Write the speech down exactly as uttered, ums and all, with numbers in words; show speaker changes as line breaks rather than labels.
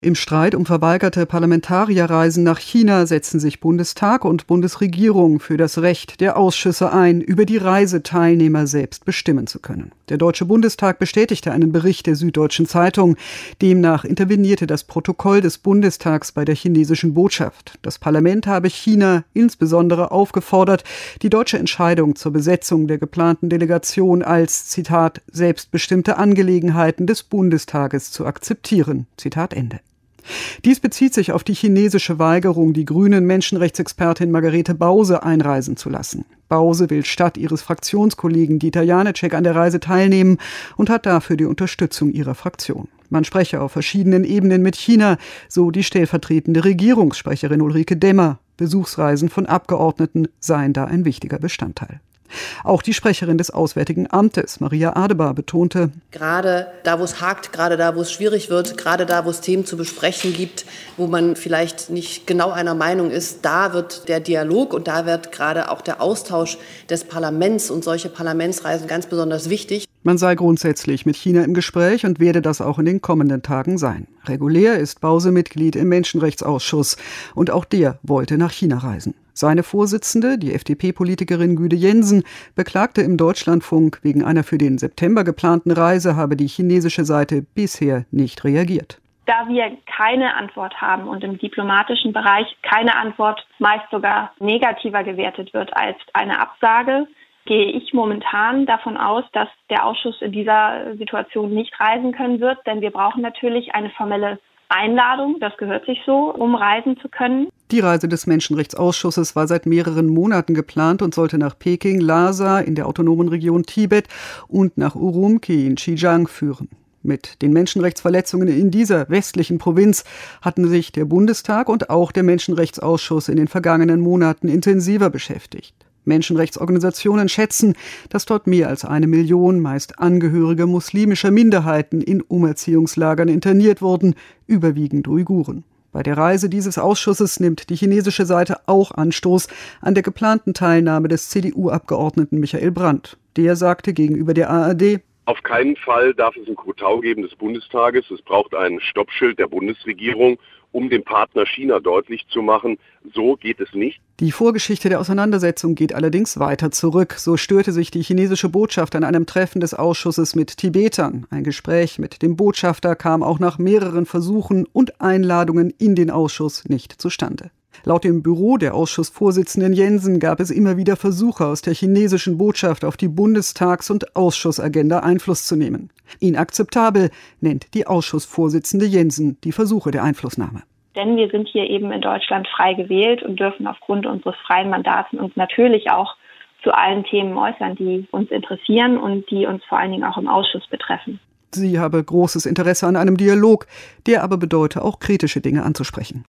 Im Streit um verweigerte Parlamentarierreisen nach China setzen sich Bundestag und Bundesregierung für das Recht der Ausschüsse ein, über die Reiseteilnehmer selbst bestimmen zu können. Der Deutsche Bundestag bestätigte einen Bericht der Süddeutschen Zeitung. Demnach intervenierte das Protokoll des Bundestags bei der chinesischen Botschaft. Das Parlament habe China insbesondere aufgefordert, die deutsche Entscheidung zur Besetzung der geplanten Delegation als, Zitat, selbstbestimmte Angelegenheiten des Bundestages zu akzeptieren. Zitat Ende. Dies bezieht sich auf die chinesische Weigerung, die grünen Menschenrechtsexpertin Margarete Bause einreisen zu lassen. Bause will statt ihres Fraktionskollegen Dieter Janicek an der Reise teilnehmen und hat dafür die Unterstützung ihrer Fraktion. Man spreche auf verschiedenen Ebenen mit China, so die stellvertretende Regierungssprecherin Ulrike Demmer. Besuchsreisen von Abgeordneten seien da ein wichtiger Bestandteil. Auch die Sprecherin des Auswärtigen Amtes, Maria Adebar, betonte:
Gerade da, wo es hakt, gerade da, wo es schwierig wird, gerade da, wo es Themen zu besprechen gibt, wo man vielleicht nicht genau einer Meinung ist, da wird der Dialog und da wird gerade auch der Austausch des Parlaments und solche Parlamentsreisen ganz besonders wichtig.
Man sei grundsätzlich mit China im Gespräch und werde das auch in den kommenden Tagen sein. Regulär ist Bause Mitglied im Menschenrechtsausschuss und auch der wollte nach China reisen. Seine Vorsitzende, die F D P-Politikerin Güde Jensen, beklagte im Deutschlandfunk, wegen einer für den September geplanten Reise habe die chinesische Seite bisher nicht reagiert.
Da wir keine Antwort haben und im diplomatischen Bereich keine Antwort meist sogar negativer gewertet wird als eine Absage, gehe ich momentan davon aus, dass der Ausschuss in dieser Situation nicht reisen können wird, denn wir brauchen natürlich eine formelle Einladung, das gehört sich so, um reisen zu können.
Die Reise des Menschenrechtsausschusses war seit mehreren Monaten geplant und sollte nach Peking, Lhasa in der autonomen Region Tibet und nach Urumqi in Xinjiang führen. Mit den Menschenrechtsverletzungen in dieser westlichen Provinz hatten sich der Bundestag und auch der Menschenrechtsausschuss in den vergangenen Monaten intensiver beschäftigt. Menschenrechtsorganisationen schätzen, dass dort mehr als eine Million meist Angehörige muslimischer Minderheiten in Umerziehungslagern interniert wurden, überwiegend Uiguren. Bei der Reise dieses Ausschusses nimmt die chinesische Seite auch Anstoß an der geplanten Teilnahme des C D U-Abgeordneten Michael Brandt. Der sagte gegenüber der A R D:
Auf keinen Fall darf es ein Kotau geben des Bundestages. Es braucht ein Stoppschild der Bundesregierung, um dem Partner China deutlich zu machen, so geht es nicht.
Die Vorgeschichte der Auseinandersetzung geht allerdings weiter zurück. So störte sich die chinesische Botschaft an einem Treffen des Ausschusses mit Tibetern. Ein Gespräch mit dem Botschafter kam auch nach mehreren Versuchen und Einladungen in den Ausschuss nicht zustande. Laut dem Büro der Ausschussvorsitzenden Jensen gab es immer wieder Versuche aus der chinesischen Botschaft auf die Bundestags- und Ausschussagenda Einfluss zu nehmen. Inakzeptabel nennt die Ausschussvorsitzende Jensen die Versuche der Einflussnahme.
Denn wir sind hier eben in Deutschland frei gewählt und dürfen aufgrund unseres freien Mandats uns natürlich auch zu allen Themen äußern, die uns interessieren und die uns vor allen Dingen auch im Ausschuss betreffen.
Sie habe großes Interesse an einem Dialog, der aber bedeute, auch kritische Dinge anzusprechen.